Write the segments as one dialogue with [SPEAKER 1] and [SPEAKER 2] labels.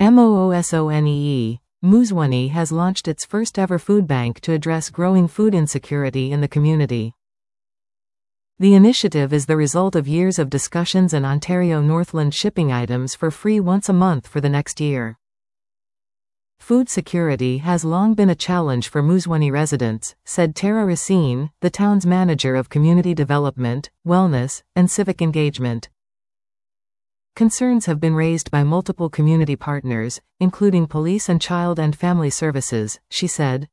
[SPEAKER 1] MOOSONEE, Muzwani has launched its first ever food bank to address growing food insecurity in the community. The initiative is the result of years of discussions and Ontario Northland shipping items for free once a month for the next year. Food security has long been a challenge for Muzwani residents, said Tara Racine, the town's manager of community development, wellness, and civic engagement. Concerns have been raised by multiple community partners, including police and child and family services, she said.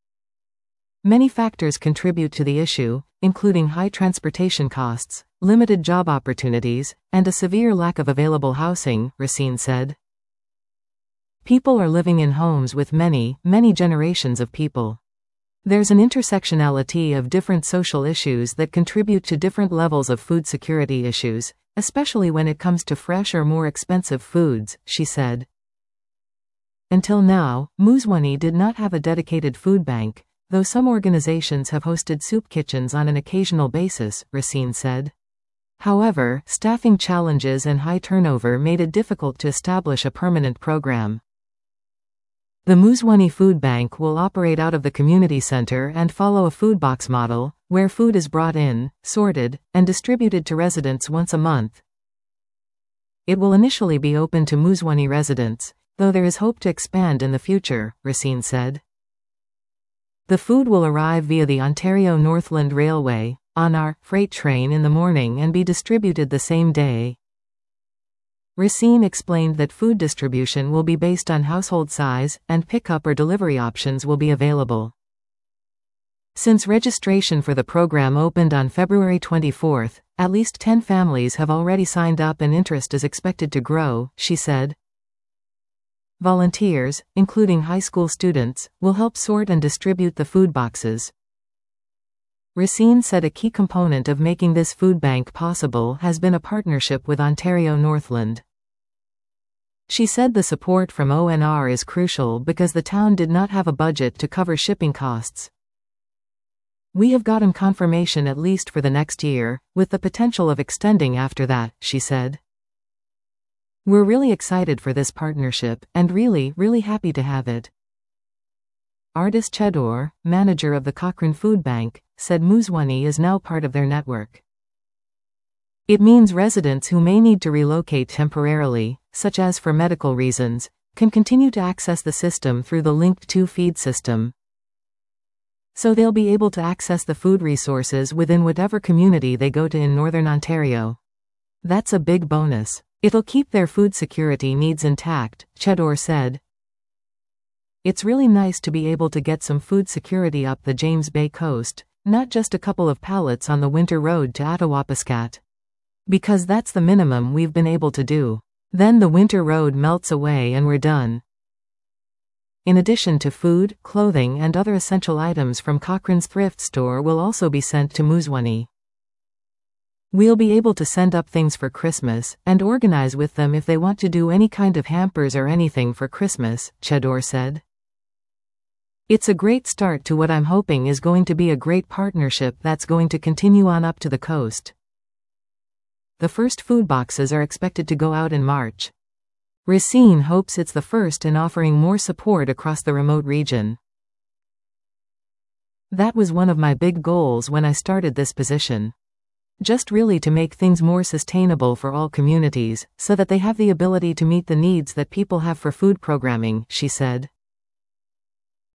[SPEAKER 1] Many factors contribute to the issue, including high transportation costs, limited job opportunities, and a severe lack of available housing, Racine said. People are living in homes with many generations of people. There's an intersectionality of different social issues that contribute to different levels of food security issues, especially when it comes to fresh or more expensive foods, she said. Until now, Muzwani did not have a dedicated food bank, though some organizations have hosted soup kitchens on an occasional basis, Racine said. However, staffing challenges and high turnover made it difficult to establish a permanent program. The Muzwani Food Bank will operate out of the community center and follow a food box model, where food is brought in, sorted, and distributed to residents once a month. It will initially be open to Muzwani residents, though there is hope to expand in the future, Racine said. The food will arrive via the Ontario Northland Railway, on our freight train in the morning and be distributed the same day. Racine explained that food distribution will be based on household size, and pickup or delivery options will be available. Since registration for the program opened on February 24, at least 10 families have already signed up and interest is expected to grow, she said. Volunteers, including high school students, will help sort and distribute the food boxes. Racine said a key component of making this food bank possible has been a partnership with Ontario Northland. She said the support from ONR is crucial because the town did not have a budget to cover shipping costs. We have gotten confirmation at least for the next year, with the potential of extending after that, she said. We're really excited for this partnership, and really happy to have it. Artis Chedor, manager of the Cochrane Food Bank, said Muzwani is now part of their network. It means residents who may need to relocate temporarily, such as for medical reasons, can continue to access the system through the Linked to Feed system. So they'll be able to access the food resources within whatever community they go to in Northern Ontario. That's a big bonus. It'll keep their food security needs intact, Chedor said. It's really nice to be able to get some food security up the James Bay coast, not just a couple of pallets on the winter road to Attawapiskat. Because that's the minimum we've been able to do. Then the winter road melts away and we're done. In addition to food, clothing and other essential items from Cochrane's thrift store will also be sent to Muzwani. We'll be able to send up things for Christmas, and organize with them if they want to do any kind of hampers or anything for Christmas, Chedor said. It's a great start to what I'm hoping is going to be a great partnership that's going to continue on up to the coast. The first food boxes are expected to go out in March. Racine hopes it's the first in offering more support across the remote region. That was one of my big goals when I started this position. Just really to make things more sustainable for all communities, so that they have the ability to meet the needs that people have for food programming, she said.